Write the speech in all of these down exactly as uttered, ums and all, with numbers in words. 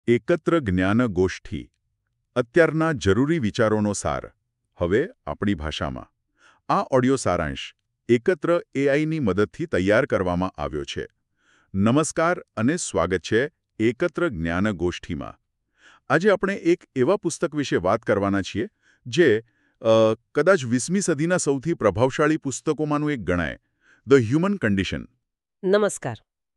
એકત્ર જ્ઞાન ગોષ્ઠી અત્યારના જરૂરી વિચારોનો સાર હવે આપણી ભાષામાં આ ઓડિયો સારાંશ એકત્ર એઆઈની મદદથી તૈયાર કરવામાં આવ્યો છે. નમસ્કાર અને સ્વાગત છે એકત્ર જ્ઞાન ગોષ્ઠીમાં. આજે આપણે એક એવા પુસ્તક વિશે વાત કરવાના છીએ જે અ, કદાચ વીસમી સદીના સૌથી પ્રભાવશાળી પુસ્તકોમાંનું એક ગણાય, ધ હ્યુમન કન્ડિશન. નમસ્કાર.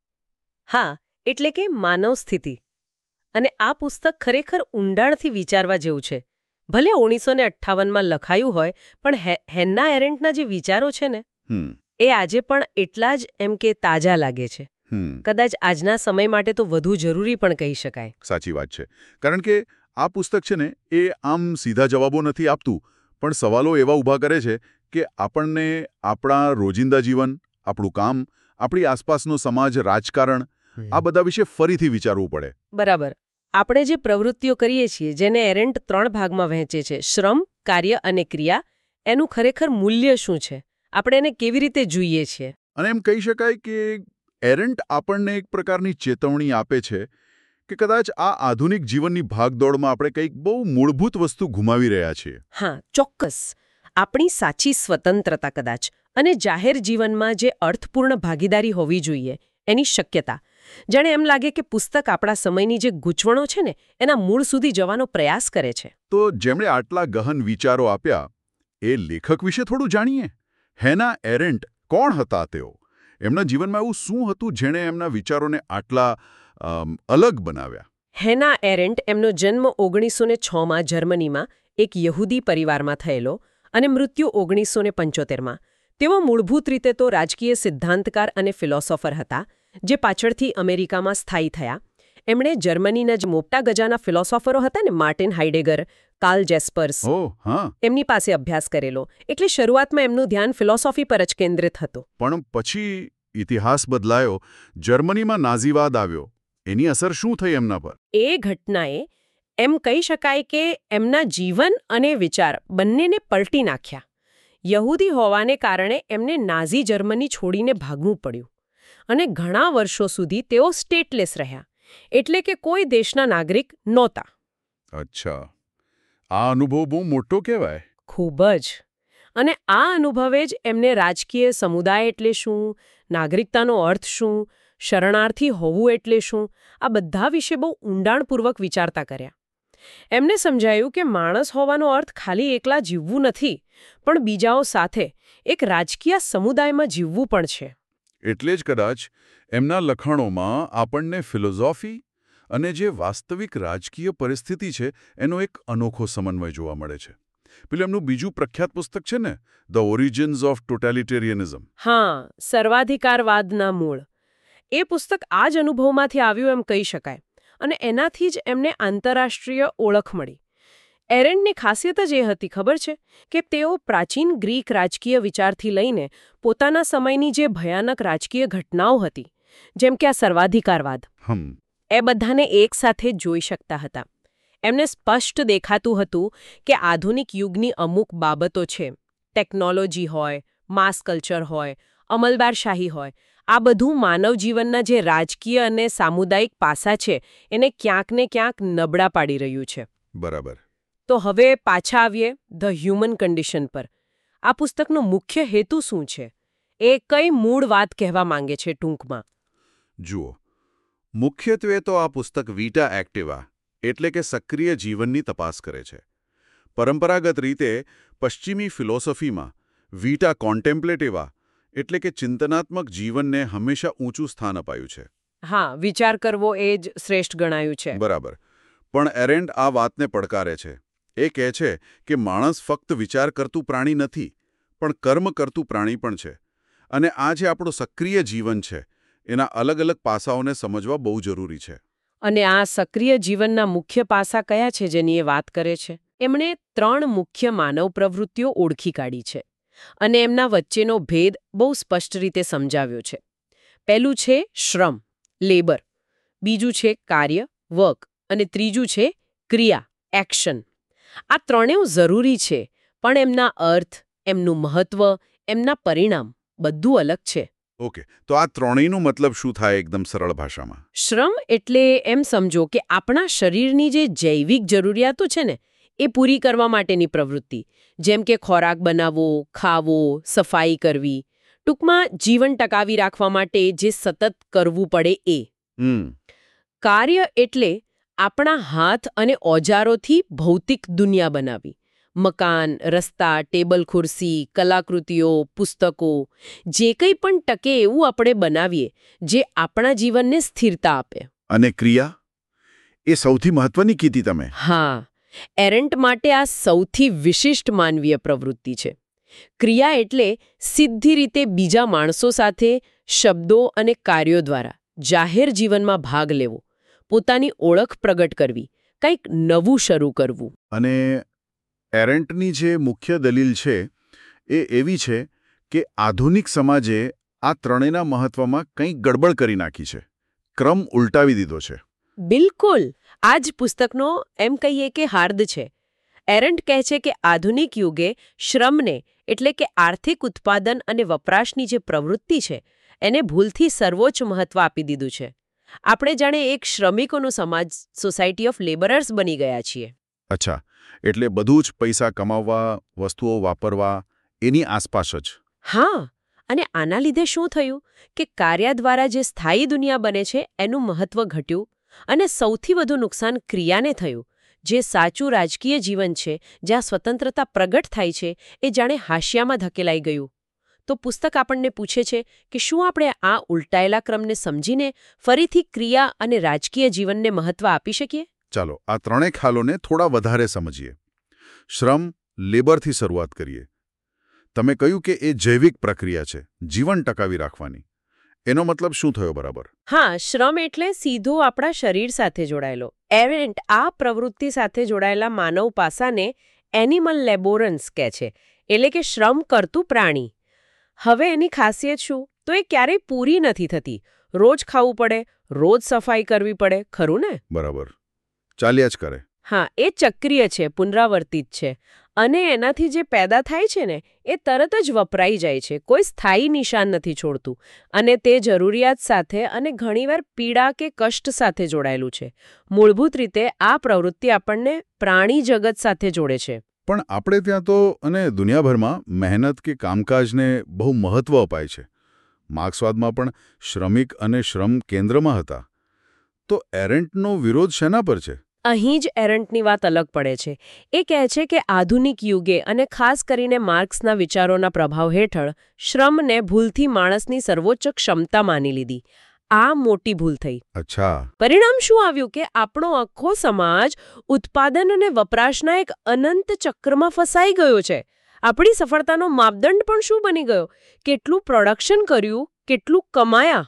હા, એટલે કે માનવ સ્થિતિ. અને આ પુસ્તક ખરેખર ઊંડાણથી વિચારવા જેવું છે. ભલે ઓગણીસો ને અઠ્ઠાવનમાં લખાયું હોય, પણ હે- હેન્ના એરેન્ટના જે વિચારો છે ને હમ એ આજે પણ એટલા જ એમ કે તાજા લાગે છે. હમ કદાચ આજના સમય માટે તો વધુ જરૂરી પણ કહી શકાય. સાચી વાત છે. કારણ કે આ પુસ્તક છે ને એ આમ સીધા જવાબો નથી આપતું, પણ સવાલો એવા ઊભા કરે છે કે આપણને આપણા રોજિંદા જીવન, આપણું કામ, આપણી આસપાસનો સમાજ, રાજકારણ આ બધા વિશે ફરીથી વિચારવું પડે. બરાબર. આપણે જે પ્રવૃત્તિઓ કરીએ છીએ જેને એરેન્ટ ત્રણ ભાગમાં વહેંચે છે, શ્રમ, કાર્ય અને ક્રિયા, એનું ખરેખર મૂલ્ય શું છે? આપણે એને કેવી રીતે જોઈએ છીએ? અને એમ કહી શકાય કે એરન્ટ આપણને એક પ્રકારની ચેતવણી આપે છે કે કદાચ આ આધુનિક જીવનની ભાગદોડમાં આપણે કંઈક બહુ મૂળભૂત વસ્તુ ગુમાવી રહ્યા છીએ. હા, ચોક્કસ. આપણી સાચી સ્વતંત્રતા કદાચ અને જાહેર જીવનમાં જે અર્થપૂર્ણ ભાગીદારી હોવી જોઈએ એની શક્યતા. જાણે એમ લાગે કે પુસ્તક આપણા સમયની જે ગૂંચવણો છે ને એના મૂળ સુધી જવાનો પ્રયાસ કરે છે. તો જેમણે આટલા ગહન વિચારો આપ્યા એ લેખક વિશે થોડું જાણીએ. હેના એરેન્ટ કોણ હતા તેઓ? એમના જીવનમાં એવું શું હતું જેણે એમના વિચારોને આટલા અમ, અલગ બનાવ્યા? હેના એરેન્ટ એમનો જન્મ ઓગણીસો ને છમાં જર્મનીમાં એક યહૂદી પરિવારમાં થયેલો અને મૃત્યુ ઓગણીસો ને પંચોતેરમાં. તેઓ મૂળભૂત રીતે તો રાજકીય સિદ્ધાંતકાર અને ફિલોસોફર હતા, જે પાછળથી અમેરિકામાં સ્થાયી થયા. એમણે જર્મનીના જે મોટા ગજાના ફિલોસોફરો હતા ને, માર્ટિન હાઇડેગર, કાર્લ જેસ્પર્સ, ઓહ હા. એમની પાસે અભ્યાસ કરેલો. એટલે શરૂઆતમાં એમનું ધ્યાન ફિલોસોફી પર જ કેન્દ્રિત હતું. પણ પછી ઇતિહાસ બદલાયો, જર્મનીમાં નાઝીવાદ આવ્યો. એની અસર શું થઈ એમના પર? એ ઘટનાએ એમ કહી શકાય કે એમના જીવન અને વિચાર બંનેને પલટી નાખ્યા. યહૂદી હોવાને કારણે એમને નાઝી જર્મની છોડીને ભાગવું પડ્યું. અને ઘણા વર્ષો સુધી તેઓ સ્ટેટલેસ રહ્યા, એટલે કે કોઈ દેશના નાગરિક નહોતા. અચ્છા, આ અનુભવ બહુ મોટો કહેવાય. ખૂબ જ. અને આ અનુભવે જ એમને રાજકીય સમુદાય એટલે શું, નાગરિકતાનો અર્થ શું, શરણાર્થી હોવું એટલે શું, આ બધા વિશે બહુ ઊંડાણપૂર્વક વિચારતા કર્યા. એમને સમજાયું કે માણસ હોવાનો અર્થ ખાલી એકલા જીવવું નથી, પણ બીજાઓ સાથે એક રાજકીય સમુદાયમાં જીવવું પણ છે. એટલે જ કદાચ એમના લખાણોમાં આપણને ફિલોસોફી અને જે વાસ્તવિક રાજકીય પરિસ્થિતિ છે એનો એક અનોખો સમન્વય જોવા મળે છે. પેલું એમનું બીજું પ્રખ્યાત પુસ્તક છે ને, ધ ઓરિજિન્સ ઓફ ટોટાલિટેરિયનિઝમ. હા, સર્વાધિકારવાદના મૂળ. એ પુસ્તક આ જ અનુભવમાંથી આવ્યું એમ કહી શકાય. અને એનાથી જ એમને આંતરરાષ્ટ્રીય ઓળખ મળી. એરેન્ટની ખાસિયત જ એ હતી, ખબર છે, કે તેઓ પ્રાચીન ગ્રીક રાજકીય વિચારથી લઈને પોતાના સમયની જે ભયાનક રાજકીય ઘટનાઓ હતી, જેમ કે આ સર્વાધિકારવાદ, હમ એ બધાને એક સાથે જોઈ શકતા હતા. એમને સ્પષ્ટ દેખાતું હતું કે આધુનિક યુગની અમુક બાબતો છે, ટેકનોલોજી હોય, માસ કલ્ચર હોય, અમલદારશાહી હોય, આ બધું માનવ જીવનના જે રાજકીય અને સામુદાયિક પાસા છે એને ક્યાંક ને ક્યાંક નબળા પાડી રહ્યું છે. બરાબર. તો હવે પાછા આવીએ ધ હ્યુમન કન્ડિશન પર. આ પુસ્તકનો મુખ્ય હેતુ શું છે? એ કઈ મૂળ વાત કહેવા માંગે છે ટૂંકમાં? જુઓ, મુખ્યત્વે તો આ પુસ્તક વીટા એક્ટિવા એટલે કે સક્રિય જીવનની તપાસ કરે છે. પરંપરાગત રીતે પશ્ચિમી ફિલોસોફીમાં વીટા કોન્ટેમ્પ્લેટિવા એટલે કે ચિંતનાત્મક જીવનને હંમેશા ઊંચું સ્થાન અપાયું છે. હા, વિચાર કરવો એ જ શ્રેષ્ઠ ગણાયું છે. બરાબર. પણ એરેન્ટ આ વાતને પડકારે છે. એ કહે છે કે માણસ ફક્ત વિચાર કરતું પ્રાણી નથી, પણ કર્મ કરતું પ્રાણી પણ છે. અને આ જે આપણું સક્રિય જીવન છે એના અલગ અલગ પાસાઓને સમજવા બહુ જરૂરી છે. અને આ સક્રિય જીવનના મુખ્ય પાસા કયા છે જેની એ વાત કરે છે? એમણે ત્રણ મુખ્ય માનવ પ્રવૃત્તિઓ ઓળખી કાઢી છે અને એમના વચ્ચેનો ભેદ બહુ સ્પષ્ટ રીતે સમજાવ્યો છે. પહેલું છે શ્રમ, લેબર. બીજું છે કાર્ય, વર્ક. અને ત્રીજું છે ક્રિયા, એક્શન. આ ત્રણેય જરૂરી છે, પણ એમના અર્થ, એમનું મહત્વ, એમના પરિણામ બધું અલગ છે. ઓકે, તો આ ત્રણેયનો મતલબ શું થાય એકદમ સરળ ભાષામાં? શ્રમ એટલે એમ સમજો કે આપણા શરીરની જે જૈવિક જરૂરિયાતો છે ને એ પૂરી કરવા માટેની પ્રવૃત્તિ, જેમ કે ખોરાક બનાવવો, ખાવો, સફાઈ કરવી, ટૂંકમાં જીવન ટકાવી રાખવા માટે જે સતત કરવું પડે એ. હમ કાર્ય એટલે આપણા હાથ અને ઓજારોથી ભૌતિક દુનિયા બનાવી. મકાન, રસ્તા, ટેબલ ખુરશી, કલાકૃતિઓ, પુસ્તકો, જે કંઈ પણ ટકે એવું આપણે બનાવીએ જે આપણા જીવનને સ્થિરતા આપે. અને ક્રિયા? એ સૌથી મહત્વની કીધી તમે. હા, એરન્ટ માટે આ સૌથી વિશિષ્ટ માનવીય પ્રવૃત્તિ છે. ક્રિયા એટલે સીધી રીતે બીજા માણસો સાથે શબ્દો અને કાર્યો દ્વારા જાહેર જીવનમાં ભાગ લેવો, પોતાની ઓળખ પ્રગટ કરવી, કંઈક નવું શરૂ કરવું. અને એરન્ટની જે મુખ્ય દલીલ છે એ એવી છે કે આધુનિક સમાજે આ ત્રણેયના મહત્વમાં કંઈક ગડબડ કરી નાખી છે, ક્રમ ઉલટાવી દીધો છે. બિલકુલ, આ જ પુસ્તકનો એમ કહીએ કે હાર્દ છે. એરન્ટ કહે છે કે આધુનિક યુગે શ્રમને એટલે કે આર્થિક ઉત્પાદન અને વપરાશની જે પ્રવૃત્તિ છે એને ભૂલથી સર્વોચ્ચ મહત્વ આપી દીધું છે. આપણે જાણે એક શ્રમિકોનો સમાજ, સોસાયટી ઓફ લેબરર્સ બની ગયા છીએ. અચ્છા, એટલે બધું જ પૈસા કમાવવા, વસ્તુઓ વાપરવા, એની આસપાસ જ. હા, અને આના લીધે શું થયું કે કાર્ય દ્વારા જે સ્થાયી દુનિયા બને છે એનું મહત્વ ઘટ્યું અને સૌથી વધુ નુકસાન ક્રિયાને થયું. જે સાચું રાજકીય જીવન છે, જ્યાં સ્વતંત્રતા પ્રગટ થાય છે, એ જાણે હાશિયામાં ધકેલાઈ ગયું. તો પુસ્તક આપણને પૂછે છે કે શું આપણે આ ઉલટાયેલા ક્રમને સમજીને ફરીથી ક્રિયા અને રાજકીય જીવનને મહત્વ આપી શકીએ? ચાલો આ ત્રણેય ખ્યાલોને થોડા વધારે સમજીએ. શ્રમ, લેબરથી શરૂઆત કરીએ. તમે કહ્યું કે એ જૈવિક પ્રક્રિયા છે, જીવન ટકાવી રાખવાની. એનો મતલબ શું થયો બરાબર? હા, શ્રમ એટલે સીધો આપણા શરીર સાથે જોડાયેલો. એરન્ટ આ પ્રવૃત્તિ સાથે જોડાયેલા માનવ પાસાને એનિમલ લેબોરન્સ કહે છે, એટલે કે શ્રમ કરતું પ્રાણી. હવે એની ખાસિયત શું? તો એ ક્યારેય પૂરી નથી થતી. રોજ ખાવું પડે, રોજ સફાઈ કરવી પડે, ખરું ને? બરાબર, ચાલ્યા જ કરે. હા, એ ચક્રીય છે, પુનરાવર્તિત છે. અને એનાથી જે પેદા થાય છે ને એ તરત જ વપરાઈ જાય છે, કોઈ સ્થાયી નિશાન નથી છોડતું. અને તે જરૂરિયાત સાથે અને ઘણીવાર પીડા કે કષ્ટ સાથે જોડાયેલું છે. મૂળભૂત રીતે આ પ્રવૃત્તિ આપણને પ્રાણી જગત સાથે જોડે છે. પણ આપણે ત્યાં તો અને દુનિયાભરમાં મહેનત કે કામકાજને બહુ મહત્વ અપાય છે. માર્ક્સવાદમાં પણ શ્રમિક અને શ્રમ કેન્દ્રમાં હતા. તો એરન્ટનો વિરોધ શેના પર છે? અહીં જ એરન્ટની વાત અલગ પડે છે. એ કહે છે કે આધુનિક યુગે અને ખાસ કરીને માર્ક્સના વિચારોના પ્રભાવ હેઠળ શ્રમને ભૂલથી માણસની સર્વોચ્ચ ક્ષમતા માની લીધી. આ મોટી ભૂલ થઈ. અચ્છા. પરિણામ શું આવ્યું કે આપણો આખો સમાજ ઉત્પાદન અને વપરાશના એક અનંત ચક્રમાં ફસાઈ ગયો છે. આપણી સફળતાનો માપદંડ પણ શું બની ગયો? કેટલું પ્રોડક્શન કર્યું, કેટલું કમાયા.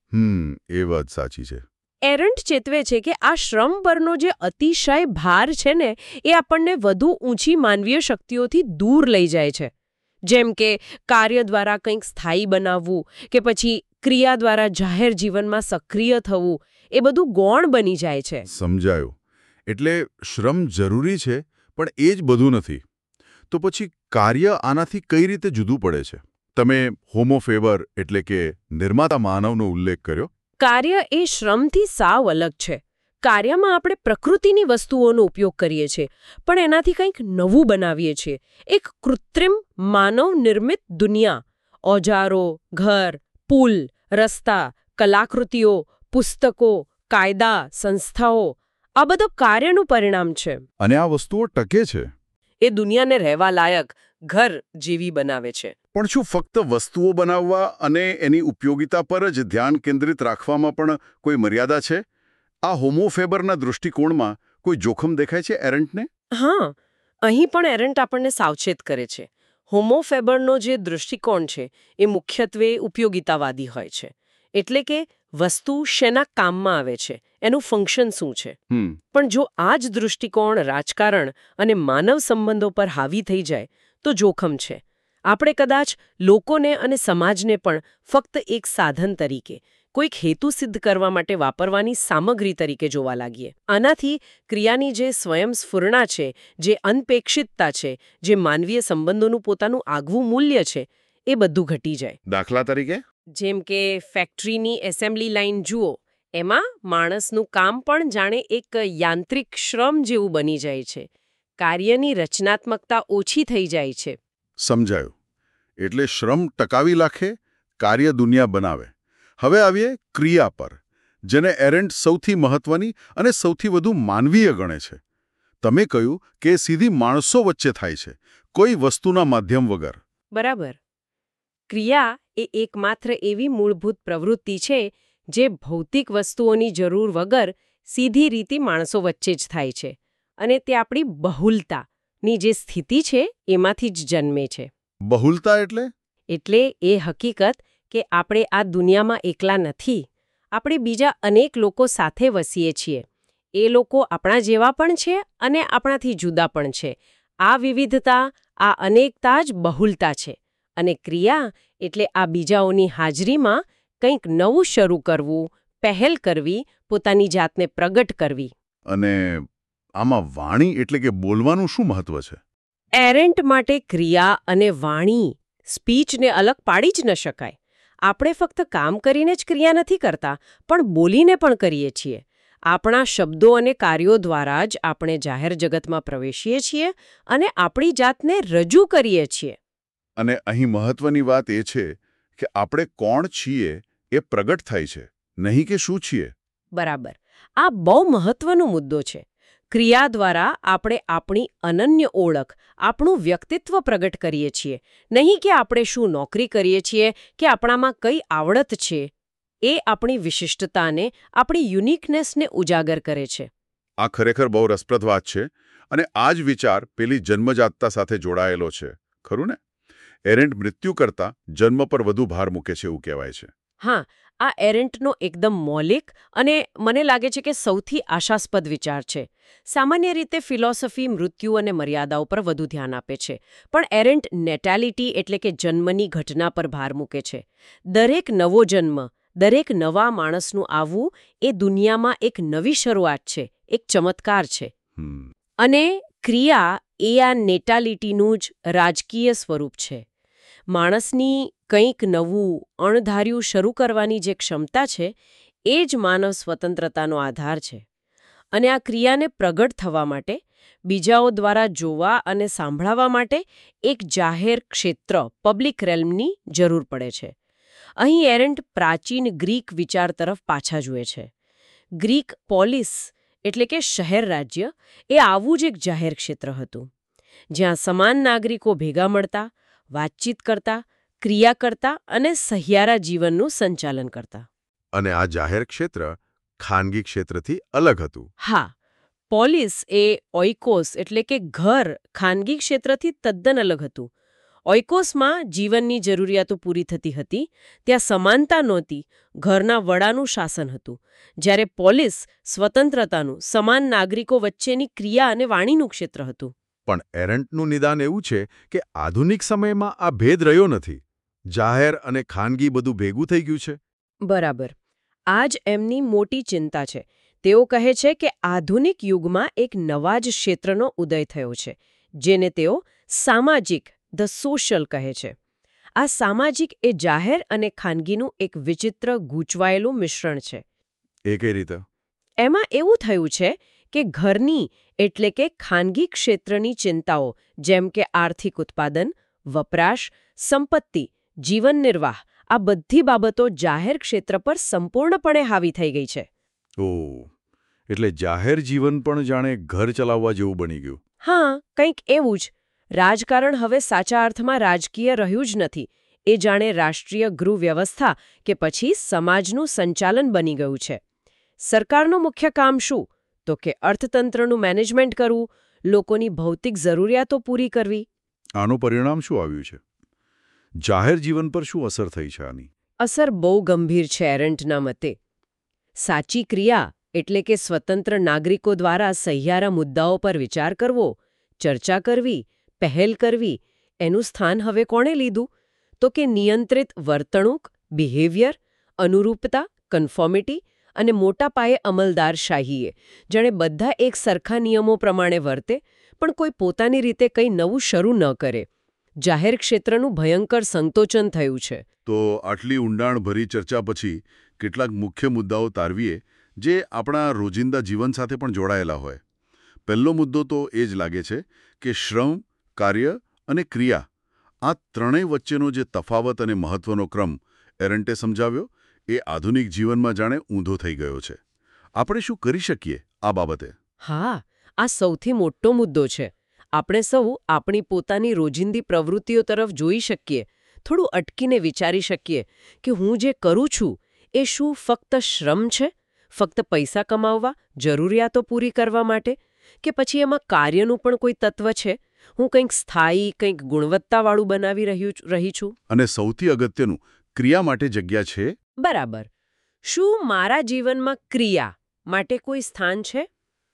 હમ એ વાત સાચી છે. એરન્ટ ચેતવે છે કે આ શ્રમ પરનો જે અતિશય ભાર છે ને એ આપણને વધુ ઊંચી માનવીય શક્તિઓથી દૂર લઈ જાય છે. જેમ કે કાર્ય દ્વારા કંઈક સ્થાયી બનાવવું કે પછી ક્રિયા દ્વારા જાહેર જીવનમાં સક્રિય થવું, એ બધું ગૌણ બની જાય છે. સમજાયું. એટલે શ્રમ જરૂરી છે પણ એ જ બધું નથી. તો પછી કાર્ય આનાથી કઈ રીતે જુદું પડે છે? તમે હોમો ફેબર એટલે કે નિર્માતા માનવનો ઉલ્લેખ કર્યો. કાર્ય એ શ્રમથી સાવ અલગ છે. કાર્યમાં આપણે પ્રકૃતિની વસ્તુઓનો ઉપયોગ કરીએ છીએ, પણ એનાથી કંઈક નવું બનાવીએ છીએ. એક કૃત્રિમ માનવ નિર્મિત દુનિયા. ઓજારો, ઘર, પુલ, રસ્તા, કલાકૃતિઓ, પુસ્તકો, કાયદા, સંસ્થાઓ, આ બધું કાર્યનું પરિણામ છે. અને આ વસ્તુઓ ટકે છે. એ દુનિયાને રહેવા લાયક ઘર જેવી બનાવે છે. પણ શું ફક્ત વસ્તુઓ બનાવવા અને એની ઉપયોગિતા પર જ ધ્યાન કેન્દ્રિત રાખવામાં પણ કોઈ મર્યાદા છે? આ હોમો ફેબરના દૃષ્ટિકોણમાં કોઈ જોખમ દેખાય છે એરન્ટને? હા, અહીં પણ એરન્ટ આપણને સાવચેત કરે છે. હોમો ફેબરનો જે દૃષ્ટિકોણ છે એ મુખ્યત્વે ઉપયોગિતાવાદી હોય છે. એટલે કે વસ્તુ શેના કામમાં આવે છે, એનું ફંક્શન શું છે. પણ જો આ જ દૃષ્ટિકોણ રાજકારણ અને માનવ સંબંધો પર હાવી થઈ જાય તો જોખમ છે. આપણે કદાચ લોકોને અને સમાજને પણ ફક્ત એક સાધન તરીકે, કોઈક હેતુ સિદ્ધ કરવા માટે વાપરવાની સામગ્રી તરીકે જોવા લાગીએ. આનાથી ક્રિયાની જે સ્વયં સ્ફુરણા છે, જે અનપેક્ષિતતા છે, જે માનવીય સંબંધોનું પોતાનું આગવું મૂલ્ય છે, એ બધું ઘટી જાય. દાખલા તરીકે? જેમ કે ફેક્ટરીની એસેમ્બલી લાઇન જુઓ, એમાં માણસનું કામ પણ જાણે એક યાંત્રિક શ્રમ જેવું બની જાય છે. કાર્યની રચનાત્મકતા ઓછી થઈ જાય છે. સમજાયું. એટલે શ્રમ ટકાવી રાખે, કાર્ય દુનિયા બનાવે. હવે આવીએ ક્રિયા પર, જેને એરેન્ટ સૌથી મહત્વની અને સૌથી વધુ માનવીય ગણે છે. તમે કહ્યું કે સીધી માણસો વચ્ચે થાય છે, કોઈ વસ્તુના માધ્યમ વગર. બરાબર. ક્રિયા એ એકમાત્ર એવી મૂળભૂત પ્રવૃત્તિ છે જે ભૌતિક વસ્તુઓની જરૂર વગર સીધી રીતે માણસો વચ્ચે જ થાય છે. અને તે આપણી બહુલતાની જે સ્થિતિ છે એમાંથી જ જન્મે છે. બહુલતા એટલે? એટલે એ હકીકત કે આપણે આ દુનિયામાં એકલા નથી. આપણે બીજા અનેક લોકો સાથે વસીએ છીએ. એ લોકો આપણા જેવા પણ છે અને આપણાથી જુદા પણ છે. આ વિવિધતા, આ અનેકતા જ બહુલતા છે. અને ક્રિયા એટલે આ બીજાઓની હાજરીમાં કંઈક નવું શરૂ કરવું, પહેલ કરવી, પોતાની જાતને પ્રગટ કરવી. અને આમાં વાણી એટલે કે બોલવાનું શું મહત્વ છે? એરેન્ટ માટે ક્રિયા અને વાણી, સ્પીચને અલગ પાડી જ ન શકાય. આપણે ફક્ત કામ કરીને જ ક્રિયા નથી કરતા, પણ બોલીને પણ કરીએ છીએ. આપણા શબ્દો અને કાર્યો દ્વારા જ આપણે જાહેર જગતમાં પ્રવેશીએ છીએ અને આપણી જાતને રજૂ કરીએ છીએ. અને અહીં મહત્વની વાત એ છે કે આપણે કોણ છીએ એ પ્રગટ થાય છે, નહીં કે શું છીએ. બરાબર. આ બહુ મહત્વનો મુદ્દો છે. ક્રિયા દ્વારા આપણે આપણી અનન્ય ઓળખ, આપણું વ્યક્તિત્વ પ્રગટ કરીએ છીએ. નહીં કે આપણે શું નોકરી કરીએ છીએ કે આપણામાં કઈ આવડત છે. એ આપણી વિશિષ્ટતાને, આપણી યુનિકનેસને ઉજાગર કરે છે. આ ખરેખર બહુ રસપ્રદ વાત છે. અને આ જ વિચાર પેલી જન્મજાતતા સાથે જોડાયેલો છે, ખરું ને? એરેન્ટ મૃત્યુ કરતાં જન્મ પર વધુ ભાર મૂકે છે એવું કહેવાય છે. હા, આ એરેન્ટનો એકદમ મૌલિક અને મને લાગે છે કે સૌથી આશાસ્પદ વિચાર છે. સામાન્ય રીતે ફિલોસોફી મૃત્યુ અને મર્યાદાઓ પર વધુ ધ્યાન આપે છે, પણ એરેન્ટ નેટાલિટી એટલે કે જન્મની ઘટના પર ભાર મૂકે છે. દરેક નવો જન્મ, દરેક નવા માણસનું આવવું એ દુનિયામાં એક નવી શરૂઆત છે, એક ચમત્કાર છે. અને ક્રિયા એ આ નેટાલિટીનું જ રાજકીય સ્વરૂપ છે. માણસની કંઈક નવું, અણધાર્યું શરૂ કરવાની જે ક્ષમતા છે, એ જ માનવ સ્વતંત્રતાનો આધાર છે. અને આ ક્રિયાને પ્રગટ થવા માટે, બીજાઓ દ્વારા જોવા અને સાંભળવા માટે એક જાહેર ક્ષેત્ર, પબ્લિક રેલ્મની જરૂર પડે છે. અહીં એરેન્ટ પ્રાચીન ગ્રીક વિચાર તરફ પાછા જુએ છે. ગ્રીક પોલિસ એટલે કે શહેર રાજ્ય એ આવું જ એક જાહેર ક્ષેત્ર હતું, જ્યાં સમાન નાગરિકો ભેગા મળતા, વાતચીત કરતા, ક્રિયા કરતા અને સહિયારા જીવનનું સંચાલન કરતા. અને આ જાહેર ક્ષેત્ર ખાનગી ક્ષેત્રથી અલગ હતું. હા, પોલિસ એ ઓઇકોસ એટલે કે ઘર ખાનગી ક્ષેત્રથી તદ્દન અલગ હતું. ઓઇકોસમાં જીવનની જરૂરિયાતો પૂરી થતી હતી, ત્યાં સમાનતા નહોતી, ઘરના વડાનું શાસન હતું. જ્યારે પોલિસ સ્વતંત્રતાનું, સમાન નાગરિકો વચ્ચેની ક્રિયા અને વાણીનું ક્ષેત્ર હતું. પણ એરેન્ટનું નિદાન એવું છે કે આધુનિક સમયમાં આ ભેદ રહ્યો નથી. જાહેર અને ખાનગી બધું ભેગું થઈ ગયું છે. બરાબર. આ જ એમની મોટી ચિંતા છે. તેઓ કહે છે કે આધુનિક યુગમાં એક નવા જ ક્ષેત્રનો ઉદય થયો છે, જેને તેઓ સામાજિક, ધ સોશિયલ કહે છે. આ સામાજિક એ જાહેર અને ખાનગીનું એક વિચિત્ર ગૂંચવાયેલું મિશ્રણ છે. એ કઈ રીતે? એમાં એવું થયું છે કે ઘરની એટલે કે ખાનગી ક્ષેત્રની ચિંતાઓ જેમ કે આર્થિક ઉત્પાદન, વપરાશ, સંપત્તિ, જીવન નિર્વાહ આ બધી બાબતો જાહેર ક્ષેત્ર પર સંપૂર્ણપણે હાવી થઈ ગઈ છે. ઓહ, એટલે જાહેર જીવન પણ જાણે ઘર ચલાવવા જેવું બની ગયું. હા, કંઈક એવું જ. રાજકારણ હવે સાચા અર્થમાં રાજકીય રહ્યું જ નથી. એ જાણે રાષ્ટ્રીય ગૃહ વ્યવસ્થા કે પછી સમાજનું સંચાલન બની ગયું છે. સરકારનું મુખ્ય કામ શું? તો કે અર્થતંત્રનું મેનેજમેન્ટ કરવું, લોકોની ભૌતિક જરૂરિયાતો પૂરી કરવી. આનું પરિણામ શું આવ્યું છે? જાહેર જીવન પર શું અસર થઈ છે આની? અસર બહુ ગંભીર છે એરેન્ટના મતે. સાચી ક્રિયા એટલે કે સ્વતંત્ર નાગરિકો દ્વારા સહિયારા મુદ્દાઓ પર વિચાર કરવો, ચર્ચા કરવી, પહેલ કરવી, એનું સ્થાન હવે કોણે લીધું? તો કે નિયંત્રિત વર્તણૂક, બિહેવિયર, અનુરૂપતા, કન્ફોર્મિટી અને મોટા પાયે અમલદારશાહીએ. જાણે બધા એક સરખા નિયમો પ્રમાણે વર્તે, પણ કોઈ પોતાની રીતે કંઈ નવું શરૂ ન કરે. જાહેર ક્ષેત્રનું ભયંકર સંકોચન થયું છે. તો આટલી ઊંડાણભરી ચર્ચા પછી કેટલાક મુખ્ય મુદ્દાઓ તારવીએ જે આપણા રોજિંદા જીવન સાથે પણ જોડાયેલા હોય. પહેલો મુદ્દો તો એ જ લાગે છે કે શ્રમ, કાર્ય અને ક્રિયા આ ત્રણેય વચ્ચેનો જે તફાવત અને મહત્વનો ક્રમ એરન્ટે સમજાવ્યો એ આધુનિક જીવનમાં જાણે ઊંધો થઈ ગયો છે. આપણે શું કરી શકીએ આ બાબતે? હા, આ સૌથી મોટો મુદ્દો છે. આપણે સૌ આપણી પોતાની રોજિંદી પ્રવૃત્તિઓ તરફ જોઈ શકીએ, થોડું અટકીને વિચારી શકીએ કે હું જે કરું છું એ શું ફક્ત શ્રમ છે, ફક્ત પૈસા કમાવવા, જરૂરિયાતો પૂરી કરવા માટે, કે પછી એમાં કાર્યનું પણ કોઈ તત્વ છે? હું કંઈક સ્થાયી, કંઈક ગુણવત્તાવાળું બનાવી રહ્યું રહી છું. અને સૌથી અગત્યનું, ક્રિયા માટે જગ્યા છે? બરાબર. શું મારા જીવનમાં ક્રિયા માટે કોઈ સ્થાન છે?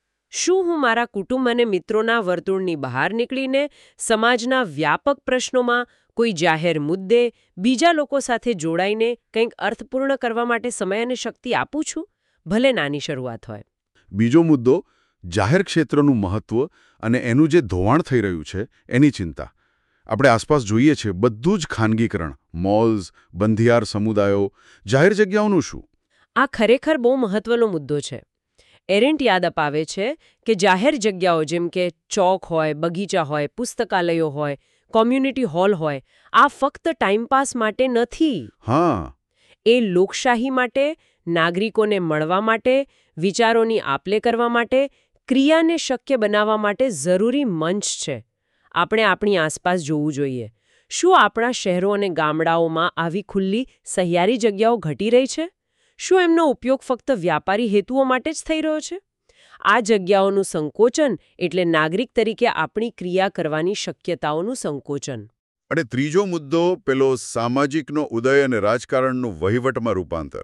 શું હું મારા કુટુંબ અને મિત્રોના વર્તુળની બહાર નીકળીને સમાજના વ્યાપક પ્રશ્નોમાં, કોઈ જાહેર મુદ્દે, બીજા લોકો સાથે જોડાઈને કંઈક અર્થપૂર્ણ કરવા માટે સમય અને શક્તિ આપું છું? ભલે નાની શરૂઆત હોય. બીજો મુદ્દો, જાહેર ક્ષેત્રનું મહત્વ અને એનું જે ધોવાણ થઈ રહ્યું છે એની ચિંતા. આપણે આસપાસ જોઈએ છે બધું જ ખાનગીકરણ, મોલ્સ, બંધિયાર સમુદાયો, જાહેર જગ્યાઓનું શું? આ ખરેખર બહુ મહત્વનો મુદ્દો છે. એરેન્ટ યાદ અપાવે છે કે જાહેર જગ્યાઓ જેમ કે ચોક હોય, બગીચા હોય, પુસ્તકાલયો હોય, કોમ્યુનિટી હોલ હોય, આ ફક્ત ટાઈમપાસ માટે નથી. હા, એ લોકશાહી માટે, નાગરિકોને મળવા માટે, વિચારોની આપલે કરવા માટે, ક્રિયાને શક્ય બનાવવા માટે જરૂરી મંચ છે. આપણે આપણી આસપાસ જોવું જોઈએ. શું આપણા શહેરો અને ગામડાઓમાં આવી ખુલ્લી, સહિયારી જગ્યાઓ ઘટી રહી છે? શું એમનો ઉપયોગ ફક્ત વ્યાપારી હેતુઓ માટે જ થઈ રહ્યો છે? આ જગ્યાઓનું સંકોચન એટલે નાગરિક તરીકે આપણી ક્રિયા કરવાની શક્યતાઓનું સંકોચન. અને ત્રીજો મુદ્દો પેલો સામાજિકનો ઉદય અને રાજકારણનું વહીવટમાં રૂપાંતર.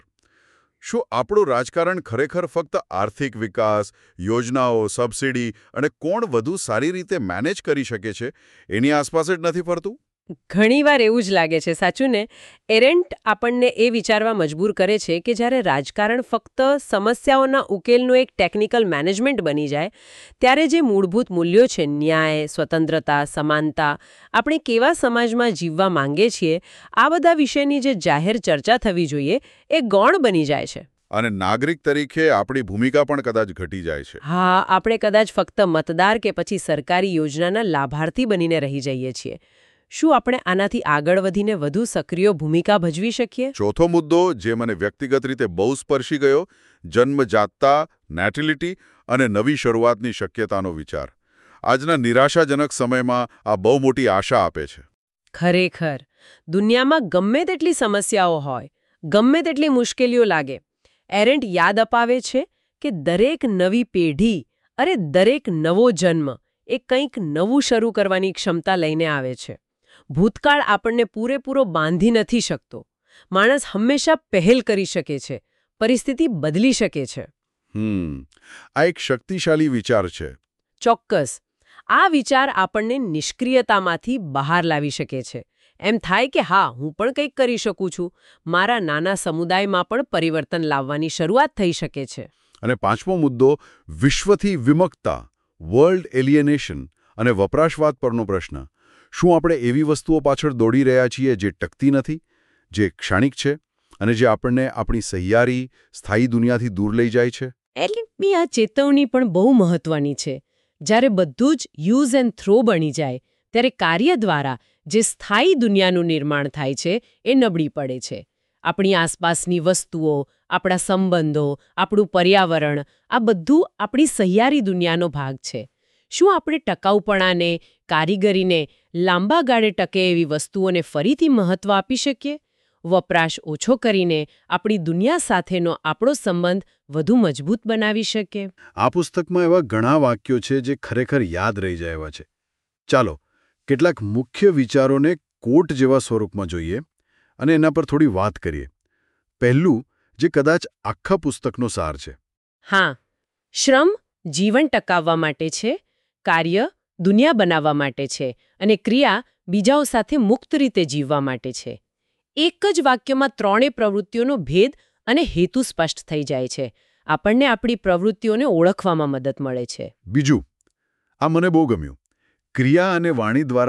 શું આપણું રાજકારણ ખરેખર ફક્ત આર્થિક વિકાસ, યોજનાઓ, સબસિડી અને કોણ વધુ સારી રીતે મેનેજ કરી શકે છે એની આસપાસ જ નથી ફરતું? ઘણીવાર એવું જ લાગે છે, સાચું ને? એરેન્ટ આપણને એ વિચારવા મજબૂર કરે છે કે જ્યારે રાજકારણ ફક્ત સમસ્યાઓના ઉકેલનું એક ટેકનિકલ મેનેજમેન્ટ બની જાય, ત્યારે જે મૂળભૂત મૂલ્યો છે, ન્યાય, સ્વતંત્રતા, સમાનતા, આપણે કેવા સમાજમાં જીવવા માંગે છીએ, આ બધા વિશેની જે જાહેર ચર્ચા થવી જોઈએ એ ગૌણ બની જાય છે. અને નાગરિક તરીકે આપણી ભૂમિકા પણ કદાચ ઘટી જાય છે. હા, આપણે કદાચ ફક્ત મતદાર કે પછી સરકારી યોજનાના લાભાર્થી બનીને રહી જઈએ છીએ. શું આપણે આનાથી આગળ વધીને વધુ સક્રિય ભૂમિકા ભજવી શકીએ? ચોથો મુદ્દો જે મને વ્યક્તિગત રીતે બહુ સ્પર્શી ગયો, જન્મજાતતા, નેટિલિટી અને નવી શરૂઆતની શક્યતાનો વિચાર. આજના નિરાશાજનક સમયમાં આ બહુ મોટી આશા આપે છે. ખરેખર, દુનિયામાં ગમે તેટલી સમસ્યાઓ હોય, ગમે તેટલી મુશ્કેલીઓ લાગે, એરેન્ટ યાદ અપાવે છે કે દરેક નવી પેઢી, અરે દરેક નવો જન્મ એ કંઈક નવું શરૂ કરવાની ક્ષમતા લઈને આવે છે. ભૂતકાળ આપણને પૂરેપૂરો બાંધી નથી શકતો. માણસ હંમેશા પહેલ કરી શકે છે, પરિસ્થિતિ બદલી શકે છે. હમ આ એક શક્તિશાળી વિચાર છે. ચોક્કસ. આ વિચાર આપણને નિષ્ક્રિયતામાંથી બહાર લાવી શકે છે. એમ થાય કે હા, હું પણ કંઈક કરી શકું છું. મારા નાના સમુદાયમાં પણ પરિવર્તન લાવવાની શરૂઆત થઈ શકે છે. અને પાંચમો મુદ્દો, વિશ્વથી વિમુખતા, વર્લ્ડ એલિયનેશન અને વપરાશવાદ પરનો પ્રશ્ન. શું આપણે એવી વસ્તુઓ પાછળ દોડી રહ્યા છીએ જે ટકતી નથી, જે ક્ષણિક છે અને જે આપણને આપણી સહિયારી, સ્થાયી દુનિયાથી દૂર લઈ જાય છે? એટલે આ ચેતવણી પણ બહુ મહત્વની છે. જ્યારે બધું જ યુઝ એન્ડ થ્રો બની જાય, ત્યારે કાર્ય દ્વારા જે સ્થાયી દુનિયાનું નિર્માણ થાય છે એ નબળી પડે છે. આપણી આસપાસની વસ્તુઓ, આપણા સંબંધો, આપણું પર્યાવરણ, આ બધું આપણી સહિયારી દુનિયાનો ભાગ છે. શું આપણે ટકાઉપણાને, કારીગરીને, લાંબા ગાળે ટકે એવી વસ્તુઓને ફરીથી મહત્વ આપી શકીએ? વપરાશ ઓછો કરીને આપણી દુનિયા સાથેનો આપણો સંબંધ વધુ મજબૂત બનાવી શકીએ? આ પુસ્તકમાં એવા ઘણા વાક્યો છે જે ખરેખર યાદ રહી જાય એવા છે. ચાલો, કેટલાક મુખ્ય વિચારોને કોટ જેવા સ્વરૂપમાં જોઈએ અને એના પર થોડી વાત કરીએ. પહેલું, જે કદાચ આખા પુસ્તકનો સાર છે. હા, શ્રમ જીવન ટકાવવા માટે છે, કાર્ય દુનિયા બનાવવા માટે છે અને ક્રિયા બીજાઓ સાથે મુક્ત રીતે જીવવા માટે છે. એક જ વાક્યમાં ત્રણેય પ્રવૃત્તિઓનો ભેદ અને હેતુ સ્પષ્ટ થઈ જાય છે. આપણને આપણી પ્રવૃત્તિઓને ઓળખવામાં મદદ મળે છે. બીજું, આ મને બહુ ગમ્યું. ક્રિયા અને વાણી દ્વારા જ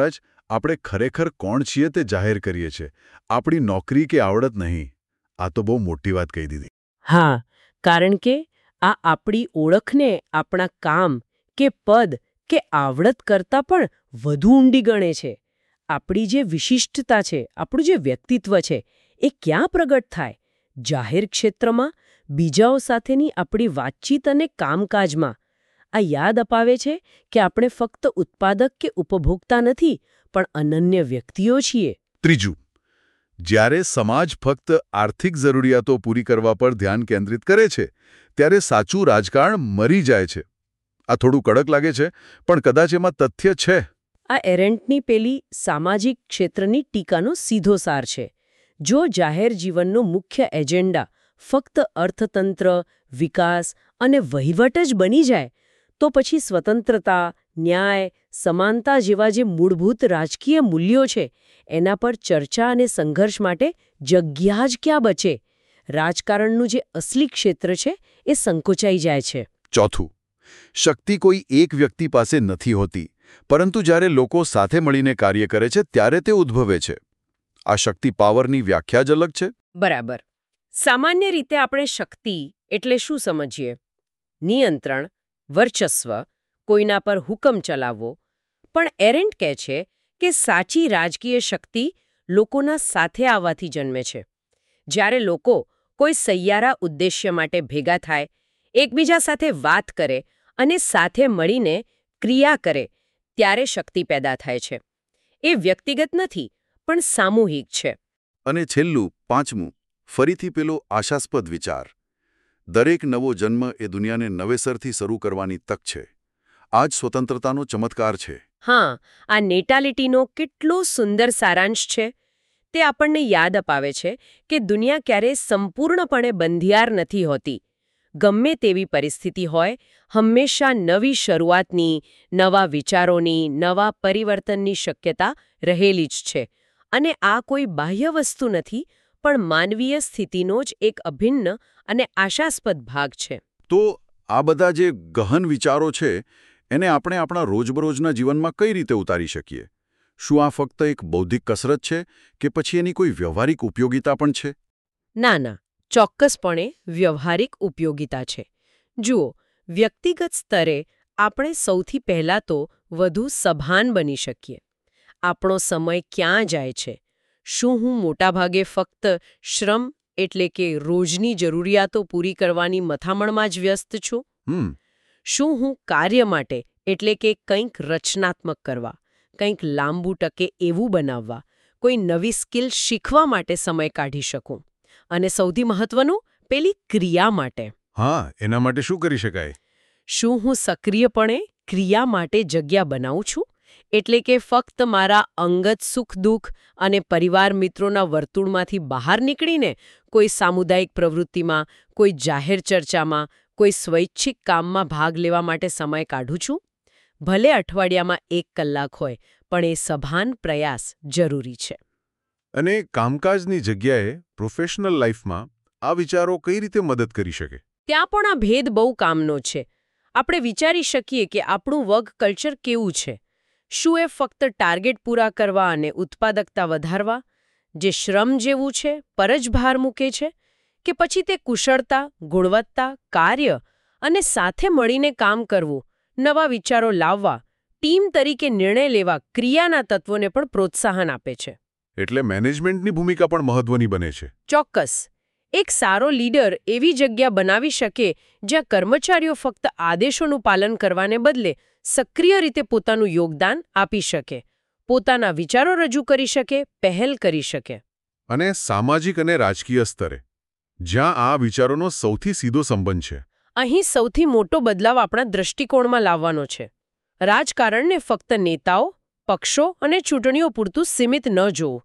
આપણે ખરેખર કોણ છીએ તે જાહેર કરીએ છીએ, આપણી નોકરી કે આવડત નહીં. આ તો બહુ મોટી વાત કહી દીધી. હા, કારણ કે આ આપણી ઓળખને આપણા કામ કે પદ કે આવડત કરતાં પણ વધુ ઊંડી ગણે છે. આપણી જે વિશિષ્ટતા છે, આપણું જે વ્યક્તિત્વ છે, એ ક્યાં પ્રગટ થાય? જાહેર ક્ષેત્રમાં, બીજાઓ સાથેની આપણી વાતચીત અને કામકાજમાં. આ યાદ અપાવે છે કે આપણે ફક્ત ઉત્પાદક કે ઉપભોક્તા નથી, પણ અનન્ય વ્યક્તિઓ છીએ. ત્રીજું, જ્યારે સમાજ ફક્ત આર્થિક જરૂરિયાતો પૂરી કરવા પર ધ્યાન કેન્દ્રિત કરે છે, ત્યારે સાચું રાજકારણ મરી જાય છે. આ થોડું કડક લાગે છે, પણ કદાચ એમાં તથ્ય છે. આ એરેન્ટની પેલી સામાજિક ક્ષેત્રની ટીકાનો સીધો સાર છે. જો જાહેર જીવનનો મુખ્ય એજન્ડા ફક્ત અર્થતંત્ર, વિકાસ અને વહીવટ જ બની જાય, તો પછી સ્વતંત્રતા, ન્યાય, સમાનતા જેવા જે મૂળભૂત રાજકીય મૂલ્યો છે, એના પર ચર્ચા અને સંઘર્ષ માટે જગ્યા જ ક્યાં બચે? રાજકારણનું જે અસલી ક્ષેત્ર છે, એ સંકોચાઈ જાય છે. ચોથું, શક્તિ કોઈ એક વ્યક્તિ પાસે નથી હોતી, પરંતુ જ્યારે લોકો સાથે મળીને કાર્ય કરે છે ત્યારે તે ઉદ્ભવે છે. આ શક્તિ પાવરની વ્યાખ્યા જ અલગ છે. બરાબર. સામાન્ય રીતે આપણે શક્તિ એટલે શું સમજીએ? નિયંત્રણ, વર્ચસ્વ, કોઈના પર હુકમ ચલાવવો. પણ એરેન્ટ કહે છે કે સાચી રાજકીય શક્તિ લોકોના સાથે આવવાથી જન્મે છે. જ્યારે લોકો કોઈ સહિયારા ઉદ્દેશ્ય માટે ભેગા થાય, એકબીજા સાથે વાત કરે અને સાથે મળીને ક્રિયા કરે, ત્યારે શક્તિ પેદા થાય છે. એ વ્યક્તિગત નથી, પણ સામૂહિક છે. અને છેલ્લું, પાંચમું, ફરીથી પેલો આશાસ્પદ વિચાર. દરેક નવો જન્મ એ દુનિયાને નવેસરથી શરૂ કરવાની તક છે. આ જ સ્વતંત્રતાનો ચમત્કાર છે. હા, આ નેટાલિટીનો કેટલો સુંદર સારાંશ છે. તે આપણને યાદ અપાવે છે કે દુનિયા ક્યારેય સંપૂર્ણપણે બંધિયાર નથી હોતી. ગમે તેવી પરિસ્થિતિ હોય, હંમેશા નવી શરૂઆતની, નવા વિચારોની, નવા પરિવર્તનની શક્યતા રહેલી જ છે. અને આ કોઈ બાહ્ય વસ્તુ નથી, પણ માનવીય સ્થિતિનો જ એક અભિન્ન અને આશાસ્પદ ભાગ છે. તો આ બધા જે ગહન વિચારો છે, એને આપણે આપણા રોજબરોજના જીવનમાં કઈ રીતે ઉતારી શકીએ? શું આ ફક્ત એક બૌદ્ધિક કસરત છે કે પછી એની કોઈ વ્યવહારિક ઉપયોગિતા પણ છે? ના ના, ચોક્કસપણે વ્યવહારિક ઉપયોગિતા છે. જુઓ, વ્યક્તિગત સ્તરે આપણે સૌથી પહેલાં તો વધુ સભાન બની શકીએ. આપણો સમય ક્યાં જાય છે? શું હું મોટાભાગે ફક્ત શ્રમ એટલે કે રોજની જરૂરિયાતો પૂરી કરવાની મથામણમાં જ વ્યસ્ત છું? હમ શું હું કાર્ય માટે એટલે કે કંઈક રચનાત્મક કરવા, કંઈક લાંબુ ટકે એવું બનાવવા, કોઈ નવી સ્કિલ શીખવા માટે સમય કાઢી શકું? અને સૌથી મહત્વનું, પેલી ક્રિયા માટે. હા, એના માટે શું કરી શકાય? શું હું સક્રિયપણે ક્રિયા માટે જગ્યા બનાવું છું? એટલે કે ફક્ત મારા અંગત સુખ દુઃખ અને પરિવાર મિત્રોના વર્તુળમાંથી બહાર નીકળીને કોઈ સામુદાયિક પ્રવૃત્તિમાં, કોઈ જાહેર ચર્ચામાં, કોઈ સ્વૈચ્છિક કામમાં ભાગ લેવા માટે સમય કાઢું છું? ભલે અઠવાડિયામાં એક કલાક હોય, પણ એ સભાન પ્રયાસ જરૂરી છે. અને કામકાજની જગ્યાએ, પ્રોફેશનલ લાઈફમાં આ વિચારો કઈ રીતે મદદ કરી શકે? ત્યાં પણ આ ભેદ બહુ કામનો છે. આપણે વિચારી શકીએ કે આપણું વર્ક કલ્ચર કેવું છે. શું એ ફક્ત ટાર્ગેટ પૂરા કરવા અને ઉત્પાદકતા વધારવા, જે શ્રમ જેવું છે, પર જ ભાર મૂકે છે? કે પછી તે કુશળતા, ગુણવત્તા, કાર્ય અને સાથે મળીને કામ કરવું, નવા વિચારો લાવવા, ટીમ તરીકે નિર્ણય લેવા, ક્રિયાના તત્વોને પણ પ્રોત્સાહન આપે છે? એટલે મેનેજમેન્ટની ભૂમિકા પણ મહત્વની બને છે. ચોક્કસ. એક સારો લીડર એવી જગ્યા બનાવી શકે જ્યાં કર્મચારીઓ ફક્ત આદેશોનું પાલન કરવાને બદલે સક્રિય રીતે પોતાનું યોગદાન આપી શકે, પોતાના વિચારો રજૂ કરી શકે, પહેલ કરી શકે. અને સામાજિક અને રાજકીય સ્તરે, જ્યાં આ વિચારોનો સૌથી સીધો સંબંધ છે, અહીં સૌથી મોટો બદલાવ આપણા દૃષ્ટિકોણમાં લાવવાનો છે. રાજકારણને ફક્ત નેતાઓ, પક્ષો અને ચૂંટણીઓ પૂરતું સીમિત ન જોવું.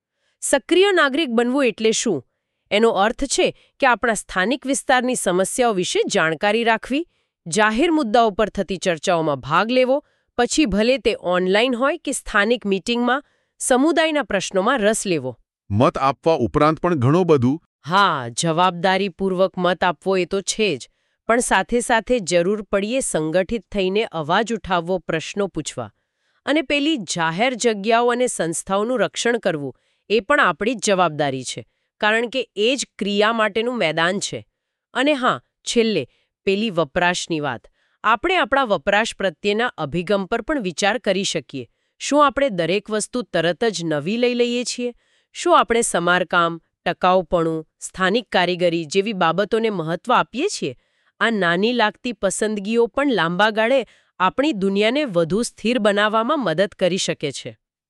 સક્રિય નાગરિક બનવું એટલે શું? એનો અર્થ છે કે આપણા સ્થાનિક વિસ્તારની સમસ્યાઓ વિશે જાણકારી રાખવી, જાહેર મુદ્દાઓ પર થતી ચર્ચાઓમાં ભાગ લેવો, પછી ભલે તે ઓનલાઈન હોય કે સ્થાનિક મીટિંગમાં, સમુદાયના પ્રશ્નોમાં રસ લેવો. મત આપવા ઉપરાંત પણ ઘણું બધું. હા, જવાબદારીપૂર્વક મત આપવો એ તો છે જ, પણ સાથે સાથે જરૂર પડીએ સંગઠિત થઈને અવાજ ઉઠાવવો, પ્રશ્નો પૂછવા. અને પેલી જાહેર જગ્યાઓ અને સંસ્થાઓનું રક્ષણ કરવું એ પણ આપણી જ જવાબદારી છે, કારણ કે એ જ ક્રિયા માટેનું મેદાન છે. અને હા, છેલ્લે પેલી વપરાશની વાત. આપણે આપણા વપરાશ પ્રત્યેના અભિગમ પર પણ વિચાર કરી શકીએ. શું આપણે દરેક વસ્તુ તરત જ નવી લઈ લઈએ છીએ? શું આપણે સમારકામ, ટકાઉપણું, સ્થાનિક કારીગરી જેવી બાબતોને મહત્વ આપીએ છીએ? આ નાની લાગતી પસંદગીઓ પણ લાંબા ગાળે આપણી દુનિયાને વધુ સ્થિર બનાવવામાં મદદ કરી શકે છે.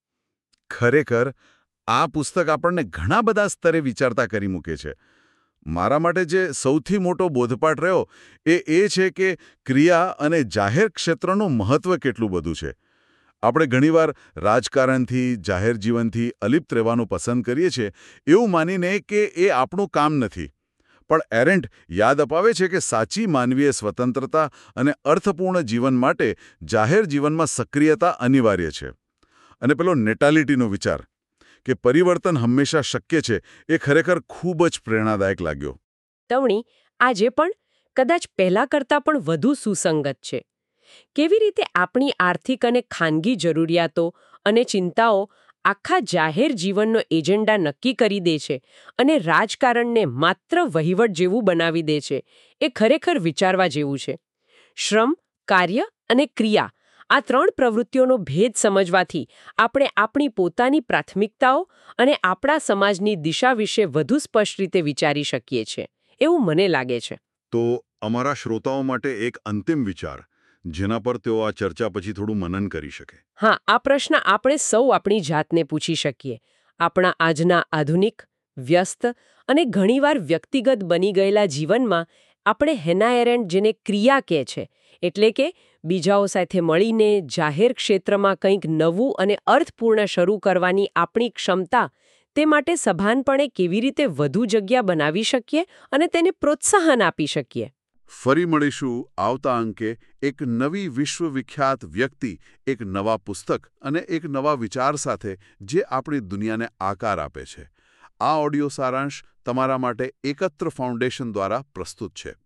ખરેખર આ પુસ્તક આપણને ઘણા બધા સ્તરે વિચારતા કરી મૂકે છે. મારા માટે જે સૌથી મોટો બોધપાઠ રહ્યો એ એ છે કે ક્રિયા અને જાહેર ક્ષેત્રનું મહત્વ કેટલું બધું છે. આપણે ઘણીવાર રાજકારણથી, જાહેર જીવનથી અલિપ્ત રહેવાનું પસંદ કરીએ છીએ, એવું માનીને કે એ આપણું કામ નથી. પણ એરેન્ટ યાદ અપાવે છે કે સાચી માનવીય સ્વતંત્રતા અને અર્થપૂર્ણ જીવન માટે જાહેર જીવનમાં સક્રિયતા અનિવાર્ય છે. અને પેલો નેટાલિટીનો વિચાર કે પરિવર્તન હંમેશા શક્ય છે, એ ખરેખર ખૂબ જ પ્રેરણાદાયક લાગ્યો. તવણી આજે પણ કદાચ પહેલા કરતાં પણ વધુ સુસંગત છે. કેવી રીતે આપણી આર્થિક અને ખાનગી જરૂરિયાતો અને ચિંતાઓ આખા જાહેર જીવનનો એજન્ડા નક્કી કરી દે છે અને રાજકારણને માત્ર વહીવટ જેવું બનાવી દે છે, એ ખરેખર વિચારવા જેવું છે. શ્રમ, કાર્ય અને ક્રિયા આ ત્રણ પ્રવૃત્તિઓનો ભેદ સમજવાથી આપણે આપણી પોતાની પ્રાથમિકતાઓ અને આપણા સમાજની દિશા વિશે વધુ સ્પષ્ટ રીતે વિચારી શકીએ છીએ, એવું મને લાગે છે. તો અમારા શ્રોતાઓ માટે એક અંતિમ વિચાર, જેના પર તેઓ આ ચર્ચા પછી થોડું મનન કરી શકે. હા, આ પ્રશ્ન આપણે સૌ આપણી જાતને પૂછી શકીએ. આપણા આજના આધુનિક, વ્યસ્ત અને ઘણીવાર વ્યક્તિગત બની ગયેલા જીવનમાં આપણે હેના એરેન્ટ જેને ક્રિયા કહે છે, એટલે કે બીજાઓ સાથે મળીને જાહેર ક્ષેત્રમાં કંઈક નવું અને અર્થપૂર્ણ શરૂ કરવાની આપણી ક્ષમતા, તે માટે સભાનપણે કેવી રીતે વધુ જગ્યા બનાવી શકીએ અને તેને પ્રોત્સાહન આપી શકીએ. ફરી મળીશું આવતા અંકે એક નવી વિશ્વવિખ્યાત વ્યક્તિ, એક નવા પુસ્તક અને એક નવા વિચાર સાથે, જે આપણી દુનિયાને આકાર આપે છે. આ ઓડિયો સારાંશ તમારા માટે એકત્ર ફાઉન્ડેશન દ્વારા પ્રસ્તુત છે.